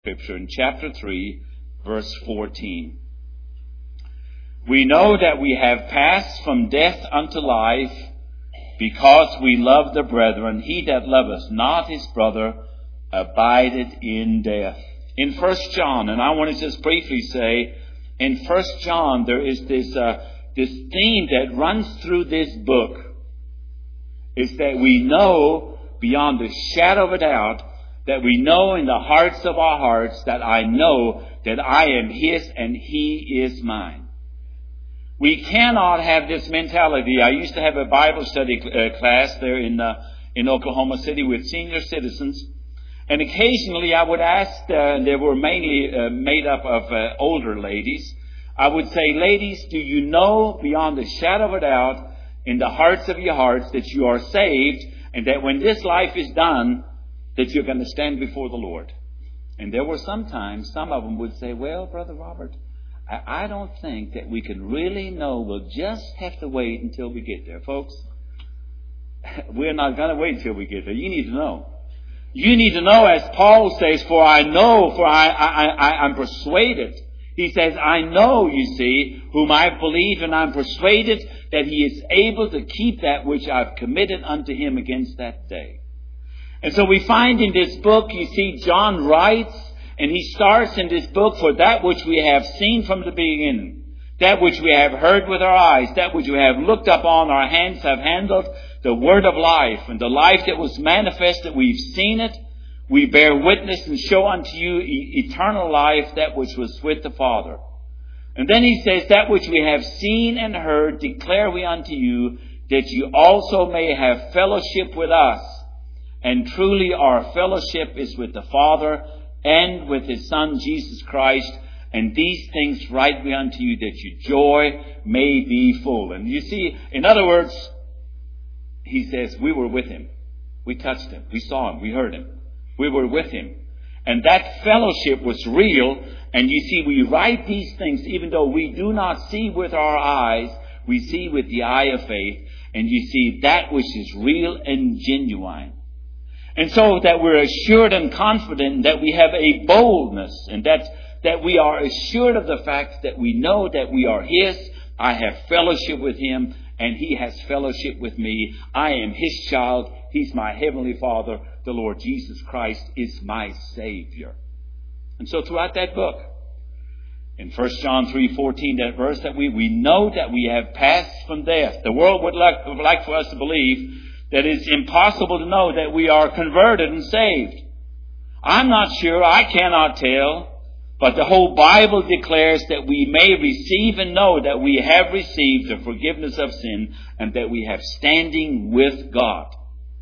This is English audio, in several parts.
Scripture in chapter 3, verse 14. We know that we have passed from death unto life, because we love the brethren. He that loveth not his brother abideth in death. In 1 John, and I want to just briefly say, in 1 John there is this theme that runs through this book, is that we know beyond the shadow of a doubt, that we know in the hearts of our hearts that I know that I am His and He is mine. We cannot have this mentality. I used to have a Bible study class there in Oklahoma City with senior citizens. And occasionally I would ask, they were mainly made up of older ladies. I would say, ladies, do you know beyond the shadow of a doubt in the hearts of your hearts that you are saved and that when this life is done, that you're going to stand before the Lord? And there were sometimes, some of them would say, well, Brother Robert, I don't think that we can really know. We'll just have to wait until we get there. Folks, we're not going to wait until we get there. You need to know. You need to know, as Paul says, for I know, for I'm persuaded. He says, I know, you see, whom I believe, and I'm persuaded that He is able to keep that which I've committed unto Him against that day. And so we find in this book, you see, John writes, and he starts in this book, for that which we have seen from the beginning, that which we have heard with our eyes, that which we have looked upon, our hands have handled, the word of life, and the life that was manifested, we've seen it, we bear witness and show unto you eternal life, that which was with the Father. And then he says, that which we have seen and heard, declare we unto you, that you also may have fellowship with us. And truly our fellowship is with the Father and with His Son, Jesus Christ. And these things write we unto you, that your joy may be full. And you see, in other words, he says, we were with Him. We touched Him. We saw Him. We heard Him. We were with Him. And that fellowship was real. And you see, we write these things even though we do not see with our eyes. We see with the eye of faith. And you see that which is real and genuine. And so that we're assured and confident that we have a boldness, and that we are assured of the fact that we know that we are His. I have fellowship with Him, and He has fellowship with me. I am His child. He's my Heavenly Father. The Lord Jesus Christ is my Savior. And so throughout that book, in 1 John 3:14, that verse, that we know that we have passed from death. The world would like for us to believe that it's impossible to know that we are converted and saved. I'm not sure. I cannot tell. But the whole Bible declares that we may receive and know that we have received the forgiveness of sin and that we have standing with God.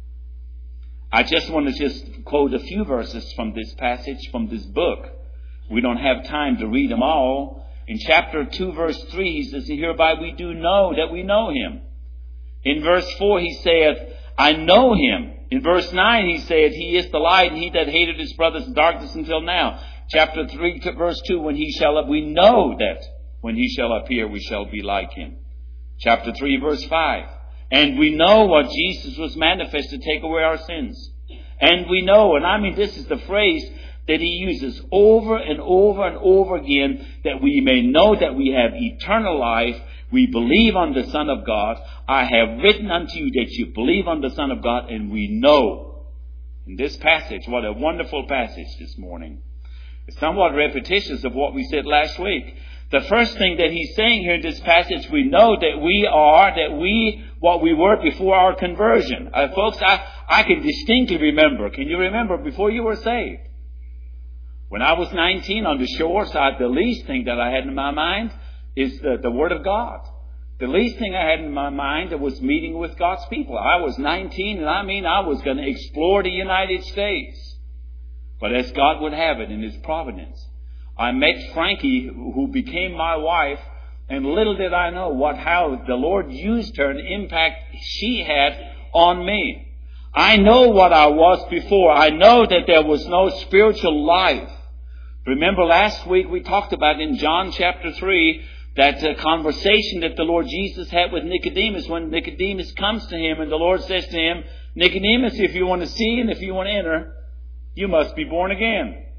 I just want to just quote a few verses from this passage, from this book. We don't have time to read them all. In chapter 2, verse 3, he says, hereby we do know that we know Him. In verse 4, he saith, I know Him. In verse 9, he said, He is the light, and he that hated his brothers in darkness until now. Chapter 3, verse 2, we know that when He shall appear, we shall be like Him. Chapter 3, verse 5, and we know what Jesus was manifest to take away our sins. And we know, and I mean this is the phrase that he uses over and over and over again, that we may know that we have eternal life. We believe on the Son of God. I have written unto you that you believe on the Son of God, and we know. In this passage, what a wonderful passage this morning. It's somewhat repetitious of what we said last week. The first thing that he's saying here in this passage, we know that we are, what we were before our conversion. Folks, I can distinctly remember. Can you remember before you were saved? When I was 19 on the shore side, the least thing that I had in my mind is the Word of God. The least thing I had in my mind was meeting with God's people. I was 19, and I was going to explore the United States. But as God would have it in His providence, I met Frankie, who became my wife, and little did I know how the Lord used her and the impact she had on me. I know what I was before. I know that there was no spiritual life. Remember last week we talked about in John chapter 3 that conversation that the Lord Jesus had with Nicodemus, when Nicodemus comes to Him and the Lord says to him, Nicodemus, if you want to see and if you want to enter, you must be born again.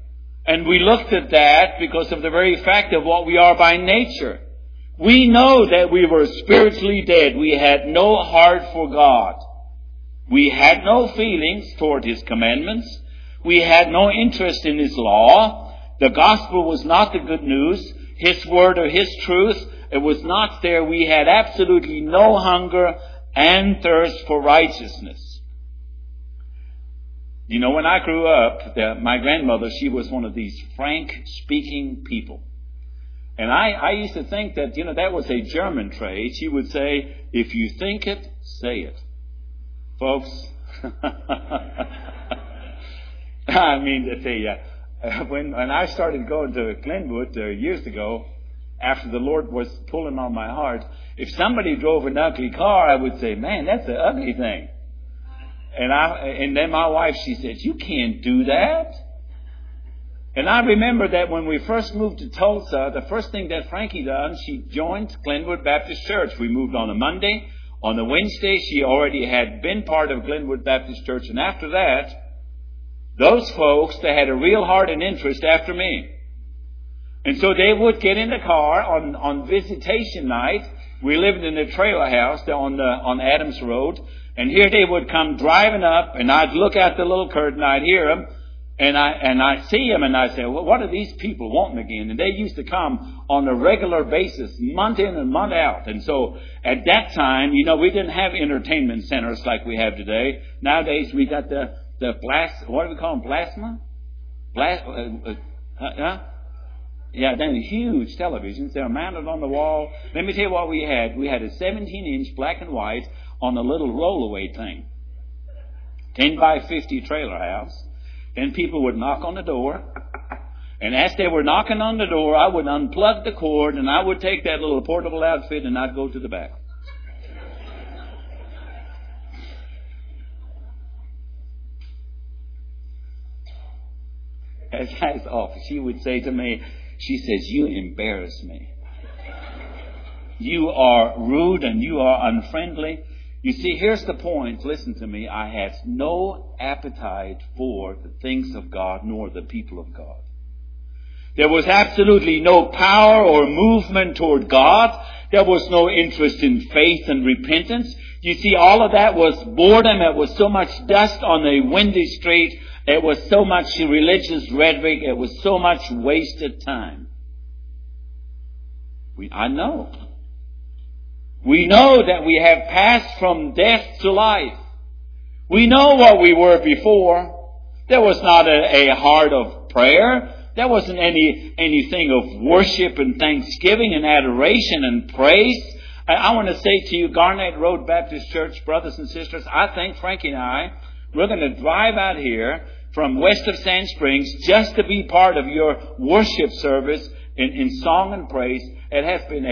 And we looked at that because of the very fact of what we are by nature. We know that we were spiritually dead. We had no heart for God. We had no feelings toward His commandments. We had no interest in His law. The gospel was not the good news. His word or His truth, it was not there. We had absolutely no hunger and thirst for righteousness. You know, when I grew up, my grandmother, she was one of these frank-speaking people. And I used to think that, that was a German trait. She would say, if you think it, say it. Folks, I mean, when I started going to Glenwood years ago, after the Lord was pulling on my heart, if somebody drove an ugly car, I would say, man, that's an ugly thing. And then my wife, she said, you can't do that. And I remember that when we first moved to Tulsa, the first thing that Frankie done, she joined Glenwood Baptist Church. We moved on a Monday. On the Wednesday, she already had been part of Glenwood Baptist Church. And after that, those folks, they had a real heart and interest after me. And so they would get in the car on visitation night. We lived in a trailer house on Adams Road. And here they would come driving up, and I'd look out the little curtain, I'd hear them, and I'd see them, and I'd say, well, what are these people wanting again? And they used to come on a regular basis, month in and month out. And so at that time, we didn't have entertainment centers like we have today. Nowadays, we got the what do we call them, plasma? Yeah, then huge televisions. They're mounted on the wall. Let me tell you what we had. We had a 17-inch black and white on a little rollaway thing. 10 by 50 trailer house. Then people would knock on the door. And as they were knocking on the door, I would unplug the cord and I would take that little portable outfit and I'd go to the back. As I was off, she would say to me, she says, you embarrass me. You are rude and you are unfriendly. You see, here's the point. Listen to me. I had no appetite for the things of God nor the people of God. There was absolutely no power or movement toward God. There was no interest in faith and repentance. You see, all of that was boredom. It was so much dust on a windy street. It was so much religious rhetoric. It was so much wasted time. I know. We know that we have passed from death to life. We know what we were before. There was not a heart of prayer. There wasn't anything of worship and thanksgiving and adoration and praise. I want to say to you, Garnett Road Baptist Church, brothers and sisters, I think Frankie and we're going to drive out here from west of Sand Springs just to be part of your worship service in song and praise. It has been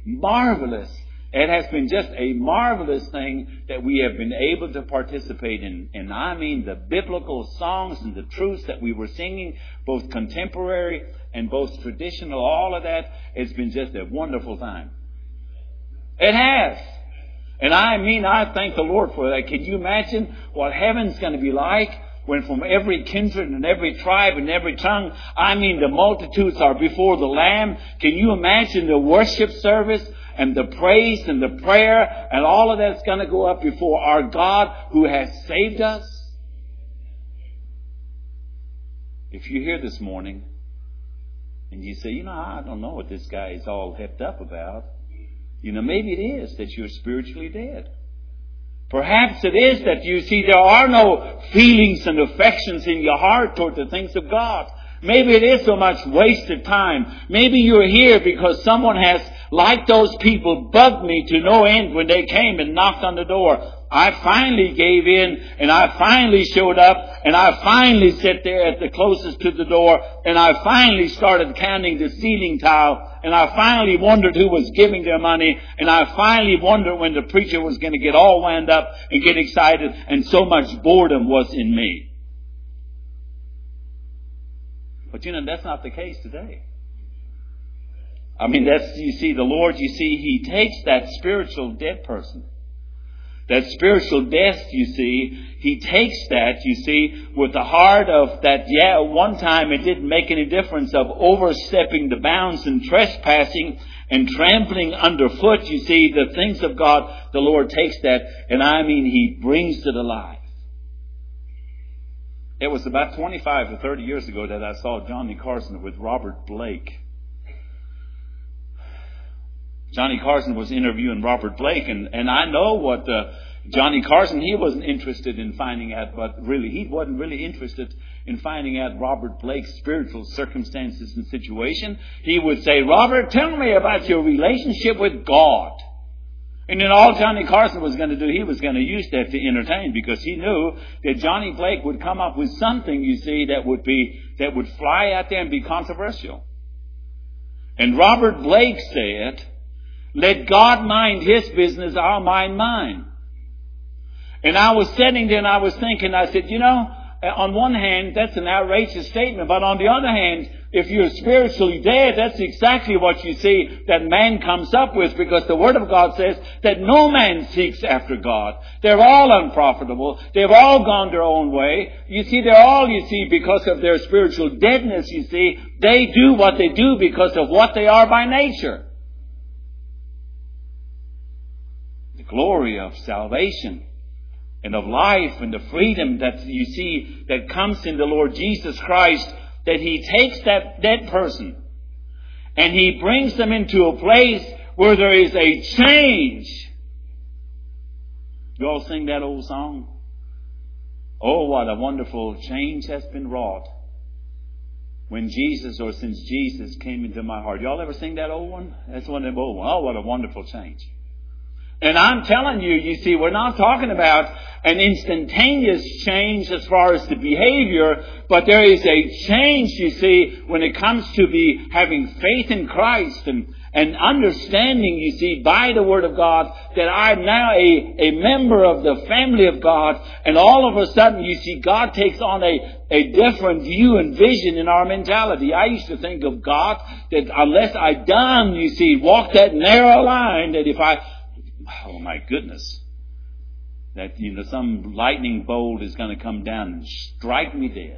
just a marvelous thing that we have been able to participate in. And I mean the biblical songs and the truths that we were singing, both contemporary and both traditional, all of that, it's been just a wonderful time. It has. And I thank the Lord for that. Can you imagine what heaven's going to be like when from every kindred and every tribe and every tongue, the multitudes are before the Lamb? Can you imagine the worship service and the praise and the prayer and all of that's going to go up before our God who has saved us? If you're here this morning and you say, I don't know what this guy is all hepped up about. Maybe it is that you're spiritually dead. Perhaps it is that you see there are no feelings and affections in your heart toward the things of God. Maybe it is so much wasted time. Maybe you're here because someone has, like those people, bugged me to no end when they came and knocked on the door. I finally gave in and I finally showed up and I finally sat there at the closest to the door and I finally started counting the ceiling tile and I finally wondered who was giving their money and I finally wondered when the preacher was going to get all wound up and get excited, and so much boredom was in me. But that's not the case today. You see, the Lord, He takes that spiritual dead person That spiritual death, you see, he takes that, you see, with the heart of that, one time it didn't make any difference of overstepping the bounds and trespassing and trampling underfoot, you see, the things of God. The Lord takes that, and he brings it alive. It was about 25 to 30 years ago that I saw Johnny Carson with Robert Blake. Johnny Carson was interviewing Robert Blake, and I know what Johnny Carson, he wasn't interested in finding out, but really, he wasn't really interested in finding out Robert Blake's spiritual circumstances and situation. He would say, Robert, tell me about your relationship with God. And then all Johnny Carson was going to do, he was going to use that to entertain, because he knew that Johnny Blake would come up with something, you see, that would fly out there and be controversial. And Robert Blake said, let God mind His business, I'll mind mine. And I was sitting there and I was thinking, I said, on one hand, that's an outrageous statement, but on the other hand, if you're spiritually dead, that's exactly what you see that man comes up with, because the Word of God says that no man seeks after God. They're all unprofitable. They've all gone their own way. You see, they're all, because of their spiritual deadness, they do what they do because of what they are by nature. The glory of salvation and of life and the freedom that you see that comes in the Lord Jesus Christ, that He takes that dead person and He brings them into a place where there is a change. You all sing that old song? Oh, what a wonderful change has been wrought when since Jesus came into my heart. Y'all ever sing that old one? That's one of them old ones. Oh, what a wonderful change. And I'm telling you, we're not talking about an instantaneous change as far as the behavior, but there is a change, when it comes to having faith in Christ and understanding, by the Word of God, that I'm now a member of the family of God, and all of a sudden, God takes on a different view and vision in our mentality. I used to think of God that unless I walk that narrow line, that if oh my goodness, that some lightning bolt is going to come down and strike me dead.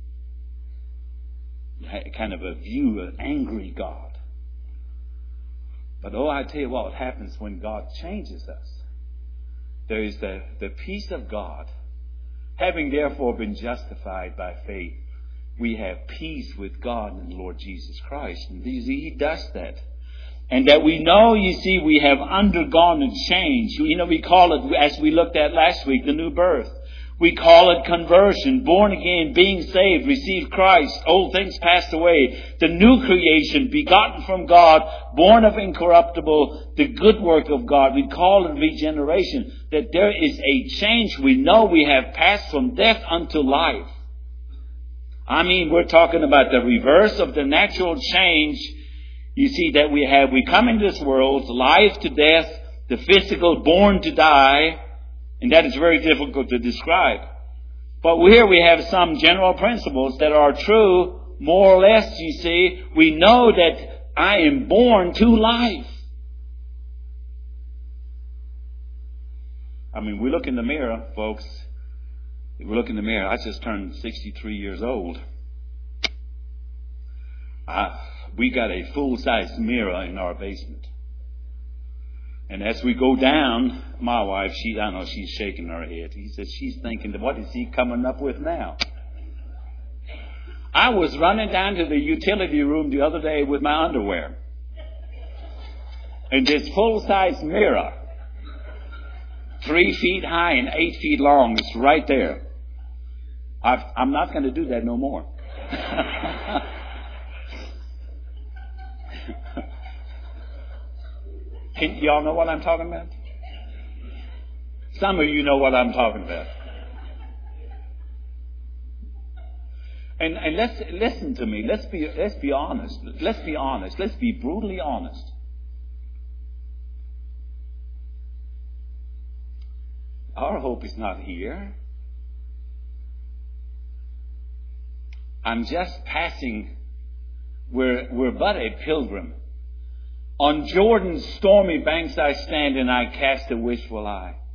Kind of a view of angry God. But I tell you what happens when God changes us. There is the peace of God. Having therefore been justified by faith, we have peace with God in the Lord Jesus Christ. And He does that. And that we know, we have undergone a change. We call it, as we looked at last week, the new birth. We call it conversion, born again, being saved, receive Christ, old things passed away. The new creation, begotten from God, born of incorruptible, the good work of God. We call it regeneration. That there is a change. We know we have passed from death unto life. We're talking about the reverse of the natural change. That we come into this world, life to death, the physical born to die, and that is very difficult to describe. But here we have some general principles that are true, more or less, we know that I am born to life. We look in the mirror, folks. We look in the mirror. I just turned 63 years old. We got a full-size mirror in our basement. And as we go down, my wife, I know she's shaking her head. He says she's thinking, what is he coming up with now? I was running down to the utility room the other day with my underwear. And this full-size mirror, 3 feet high and 8 feet long, is right there. I'm not going to do that no more. Y'all know what I'm talking about? Some of you know what I'm talking about. And let's listen to me. Let's be honest. Let's be honest. Let's be brutally honest. Our hope is not here. I'm just passing. We're but a pilgrim. On Jordan's stormy banks I stand and I cast a wishful eye.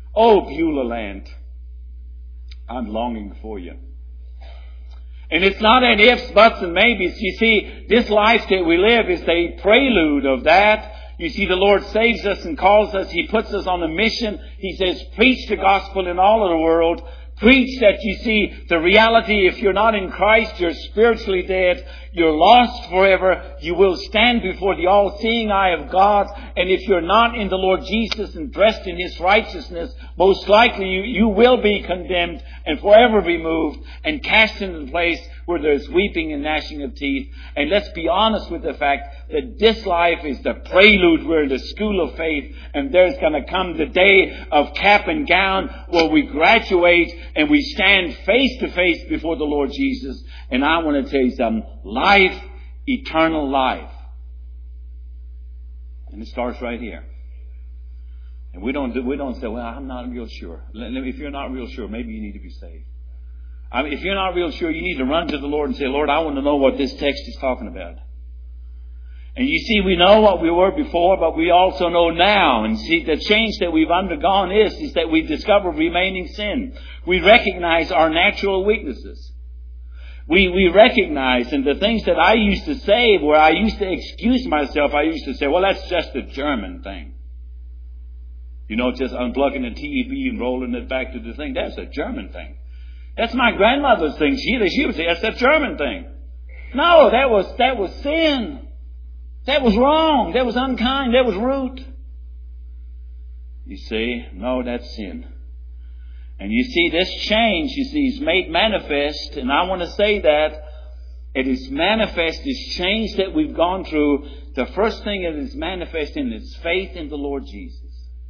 Oh, Beulah land, I'm longing for you. And it's not an ifs, buts, and maybes. You see, this life that we live is a prelude of that. You see, the Lord saves us and calls us. He puts us on a mission. He says, preach the gospel in all of the world. Preach that, you see, the reality, if you're not in Christ, you're spiritually dead. You're lost forever. You will stand before the all-seeing eye of God. And if you're not in the Lord Jesus and dressed in His righteousness, most likely you will be condemned and forever be moved and cast into the place where there's weeping and gnashing of teeth. And let's be honest with the fact that this life is the prelude. We're in the school of faith, and there's going to come the day of cap and gown where we graduate and we stand face to face before the Lord Jesus. And I want to tell you something. Life, eternal life. And it starts right here. And we don't say, well, I'm not real sure. If you're not real sure, maybe you need to be saved. If you're not real sure, you need to run to the Lord and say, Lord, I want to know what this text is talking about. And you see, we know what we were before, but we also know now. And see, the change that we've undergone is that we discover remaining sin. We recognize our natural weaknesses. We recognize, and the things that I used to say, where I used to excuse myself, I used to say, well, that's just a German thing. You know, just unplugging the TV and rolling it back to the thing. That's a German thing. That's my grandmother's thing. She would say, that's a German thing. No, that was sin. That was wrong. That was unkind. That was rude. You see, no, that's sin. And you see, this change, you see, is made manifest. And I want to say that it is manifest, this change that we've gone through. The first thing it is manifest in is faith in the Lord Jesus.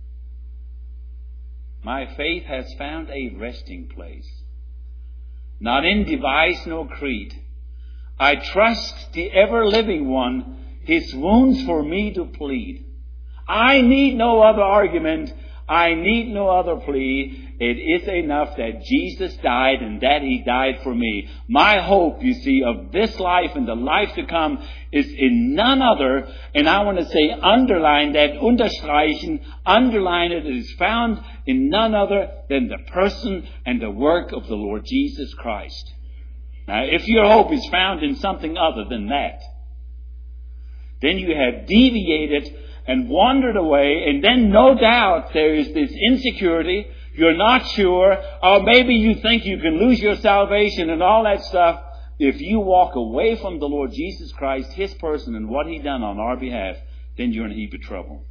My faith has found a resting place. Not in device nor creed. I trust the ever-living one, His wounds for me to plead. I need no other argument. I need no other plea. It is enough that Jesus died and that He died for me. My hope, you see, of this life and the life to come is in none other. And I want to say, underline that, unterstreichen, underline it. It is found in none other than the person and the work of the Lord Jesus Christ. Now, if your hope is found in something other than that, then you have deviated and wandered away, and then no doubt there is this insecurity. You're not sure, or maybe you think you can lose your salvation and all that stuff. If you walk away from the Lord Jesus Christ, His person and what He done on our behalf, then you're in a heap of trouble.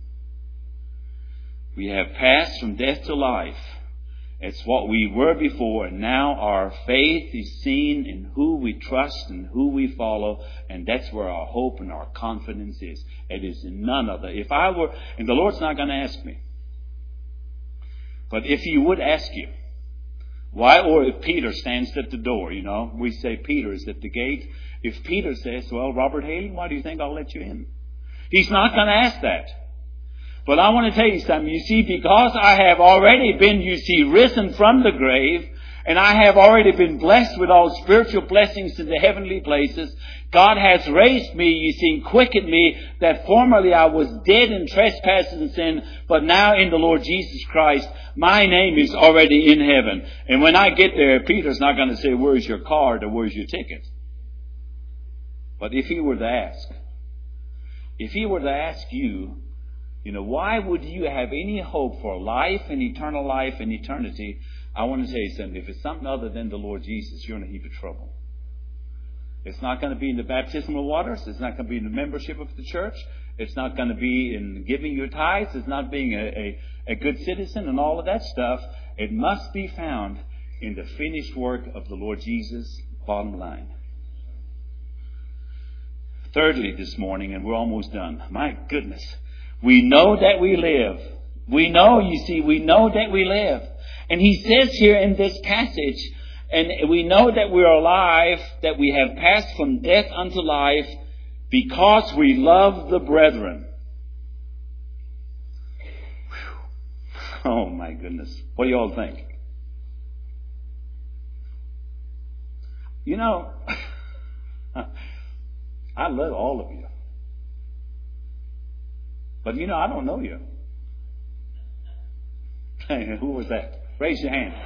We have passed from death to life. It's what we were before, and now our faith is seen in who we trust and who we follow, and that's where our hope and our confidence is. It is in none other. If I were, and the Lord's not going to ask me, but if He would ask you, why, or if Peter stands at the door, you know, we say Peter is at the gate. If Peter says, well, Robert Haley, why do you think I'll let you in? He's not going to ask that. But I want to tell you something. You see, because I have already been, you see, risen from the grave, and I have already been blessed with all spiritual blessings in the heavenly places, God has raised me, you see, and quickened me, that formerly I was dead in trespasses and sin, but now in the Lord Jesus Christ, my name is already in heaven. And when I get there, Peter's not going to say, where's your card or where's your ticket? But if he were to ask you, you know, why would you have any hope for life and eternal life and eternity? I want to tell you something. If it's something other than the Lord Jesus, you're in a heap of trouble. It's not going to be in the baptismal waters. It's not going to be in the membership of the church. It's not going to be in giving your tithes. It's not being a good citizen and all of that stuff. It must be found in the finished work of the Lord Jesus, bottom line. Thirdly, this morning, and we're almost done. My goodness. We know that we live. We know that we live. And he says here in this passage, and we know that we are alive, that we have passed from death unto life, because we love the brethren. Whew. Oh my goodness. What do you all think? You know, I love all of you. But you know, I don't know you. Who was that? Raise your hand.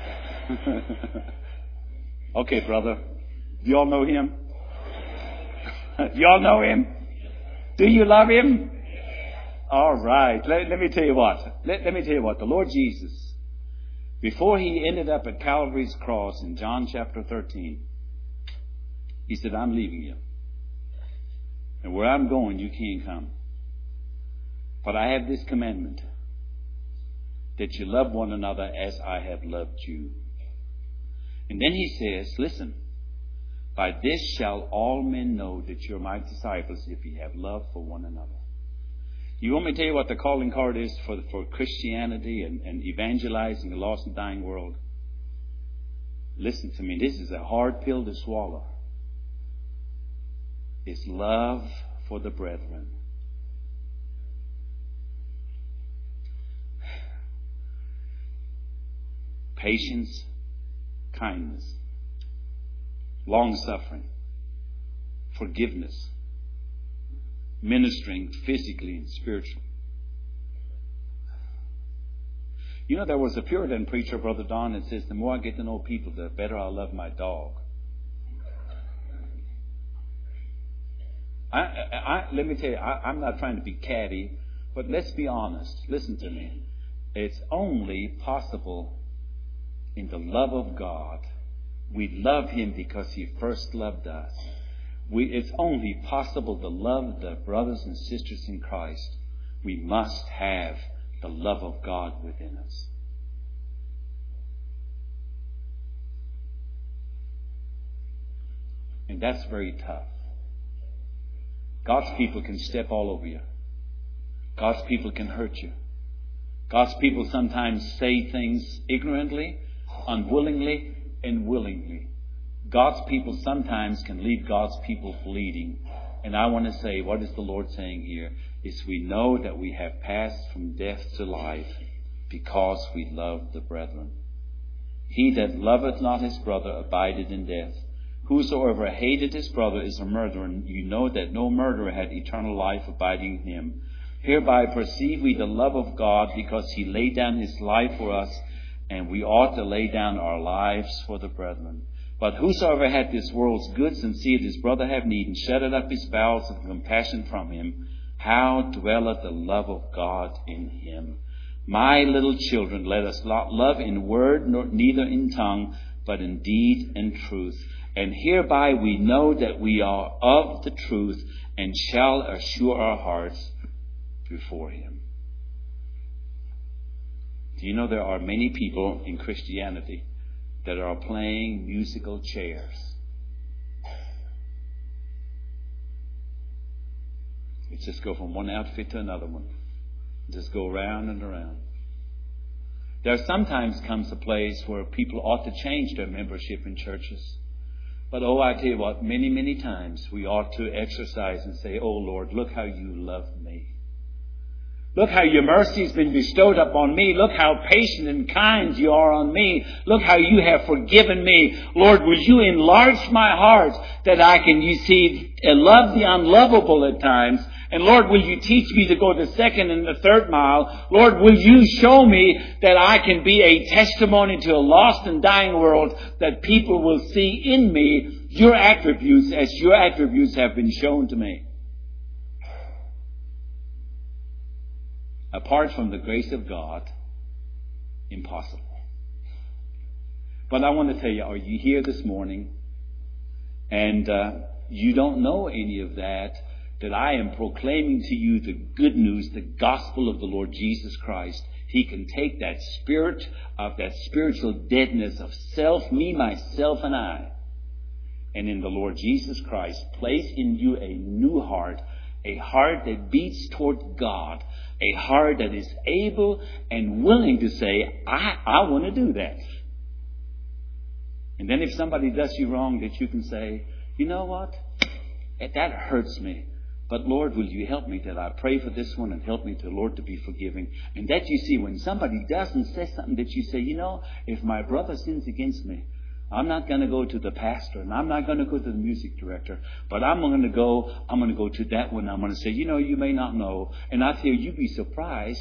Okay, brother. You all know him? You all know him? Do you love him? All right. Let me tell you what. Let me tell you what. The Lord Jesus, before he ended up at Calvary's cross in John chapter 13, he said, I'm leaving you. And where I'm going, you can't come. But I have this commandment, that you love one another as I have loved you. And then he says, listen, by this shall all men know that you're my disciples, if you have love for one another. You want me to tell you what the calling card is for Christianity and evangelizing a lost and dying world? Listen to me. This is a hard pill to swallow. It's love for the brethren. Patience, kindness, long-suffering, forgiveness, ministering physically and spiritually. You know, there was a Puritan preacher, Brother Don, that says, the more I get to know people, the better I love my dog. Let me tell you, I'm not trying to be catty, but let's be honest. Listen to me. It's only possible in the love of God. We love him because he first loved us. It's only possible to love the brothers and sisters in Christ. We must have the love of God within us. And that's very tough. God's people can step all over you. God's people can hurt you. God's people sometimes say things ignorantly, unwillingly, and willingly. God's people sometimes can leave God's people bleeding. And I want to say, what is the Lord saying here? Is we know that we have passed from death to life because we love the brethren. He that loveth not his brother abideth in death. Whosoever hated his brother is a murderer, and you know that no murderer had eternal life abiding in him. Hereby perceive we the love of God, because he laid down his life for us, and we ought to lay down our lives for the brethren. But whosoever hath this world's goods, and seeth his brother have need, and shutteth up his bowels of compassion from him, how dwelleth the love of God in him? My little children, let us not love in word, nor neither in tongue, but in deed and truth. And hereby we know that we are of the truth, and shall assure our hearts before him. Do you know there are many people in Christianity that are playing musical chairs? They just go from one outfit to another one. Just go around and around. There sometimes comes a place where people ought to change their membership in churches. But I tell you what, many, many times we ought to exercise and say, oh Lord, look how you love me. Look how your mercy has been bestowed upon me. Look how patient and kind you are on me. Look how you have forgiven me. Lord, will you enlarge my heart that I can, love the unlovable at times. And Lord, will you teach me to go the second and the third mile? Lord, will you show me that I can be a testimony to a lost and dying world, that people will see in me your attributes as your attributes have been shown to me. Apart from the grace of God, impossible. But I want to tell you, are you here this morning and you don't know any of that I am proclaiming to you the good news, the gospel of the Lord Jesus Christ. He can take that spirit of that spiritual deadness of self, me, myself, and I, and in the Lord Jesus Christ, place in you a new heart, a heart that beats toward God, a heart that is able and willing to say, I want to do that. And then if somebody does you wrong, that you can say, you know what? That hurts me. But Lord, will you help me that I pray for this one, and help me to, Lord, to be forgiving. And that you see, when somebody doesn't say something, that you say, if my brother sins against me, I'm not going to go to the pastor, and I'm not going to go to the music director, but I'm going to go to that one. I'm going to say, you may not know. And I tell you, you'd be surprised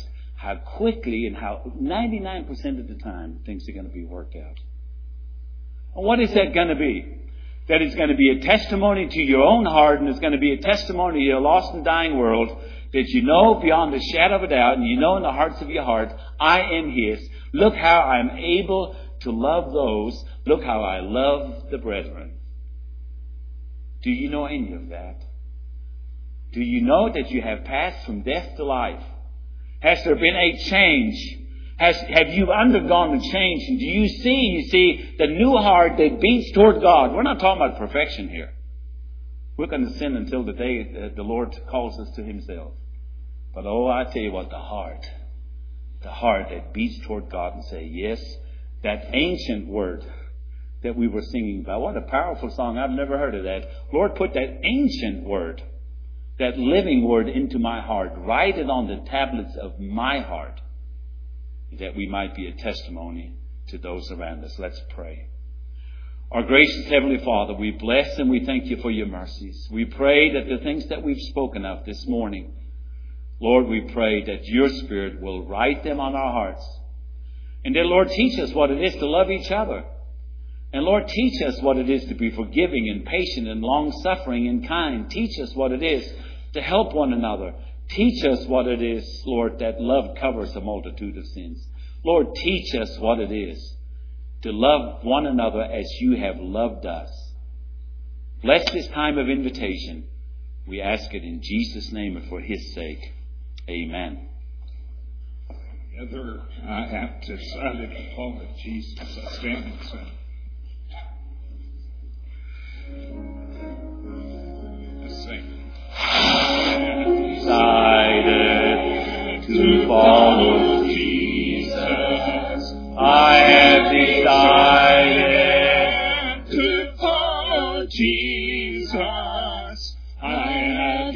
how quickly and how 99% of the time things are going to be worked out. And what is that going to be? That is going to be a testimony to your own heart, and it's going to be a testimony to your lost and dying world, that you know beyond a shadow of a doubt, and you know in the hearts of your heart, I am His. Look how I'm able to love those. Look how I love the brethren. Do you know any of that? Do you know that you have passed from death to life? Has there been a change? Have you undergone a change? And do you see the new heart that beats toward God? We're not talking about perfection here. We're going to sin until the day that the Lord calls us to Himself. But I tell you what, the heart that beats toward God and say, yes, that ancient word that we were singing about. What a powerful song. I've never heard of that. Lord, put that ancient word, that living word into my heart. Write it on the tablets of my heart, that we might be a testimony to those around us. Let's pray. Our gracious Heavenly Father, we bless and we thank You for Your mercies. We pray that the things that we've spoken of this morning, Lord, we pray that Your Spirit will write them on our hearts. And then, Lord, teach us what it is to love each other. And Lord, teach us what it is to be forgiving and patient and long-suffering and kind. Teach us what it is to help one another. Teach us what it is, Lord, that love covers a multitude of sins. Lord, teach us what it is to love one another as You have loved us. Bless this time of invitation. We ask it in Jesus' name and for His sake. Amen. Together, I have decided to follow Jesus. I stand and sing. Let's sing. Decided to follow Jesus. I have decided to follow Jesus. I have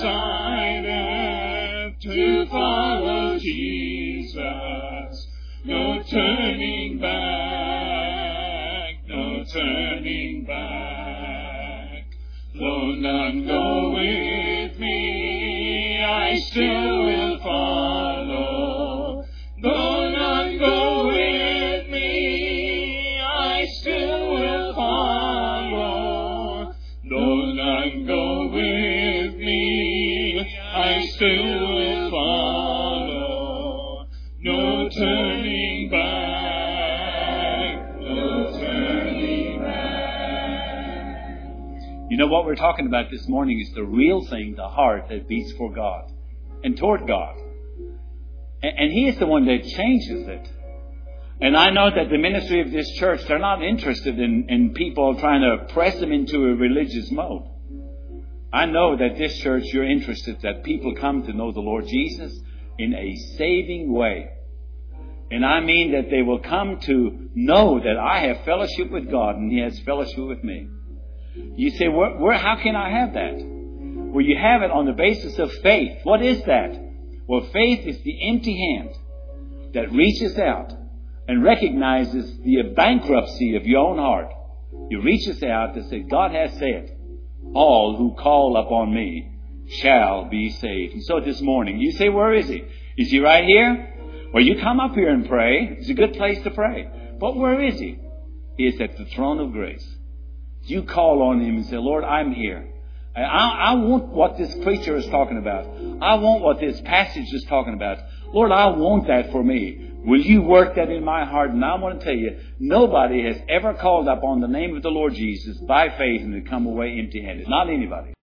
decided to follow Jesus. No turning back, no turning back. Though none go with me, I still will follow. Though none go with me, I still will follow. Though none go with me, I still will follow. No turning back, no turning back. You know what we're talking about this morning is the real thing, the heart that beats for God and toward God. And He is the one that changes it. And I know that the ministry of this church, they're not interested in people trying to press them into a religious mode. I know that this church, you're interested that people come to know the Lord Jesus in a saving way. And I mean that they will come to know that I have fellowship with God and He has fellowship with me. You say, how can I have that? Well, you have it on the basis of faith. What is that? Well, faith is the empty hand that reaches out and recognizes the bankruptcy of your own heart. You reaches out and says, God has said, all who call upon me shall be saved. And so this morning, you say, where is He? Is He right here? Well, you come up here and pray. It's a good place to pray. But where is He? He is at the throne of grace. You call on Him and say, Lord, I'm here. I want what this preacher is talking about. I want what this passage is talking about. Lord, I want that for me. Will You work that in my heart? And I want to tell you, nobody has ever called up on the name of the Lord Jesus by faith and to come away empty-handed. Not anybody.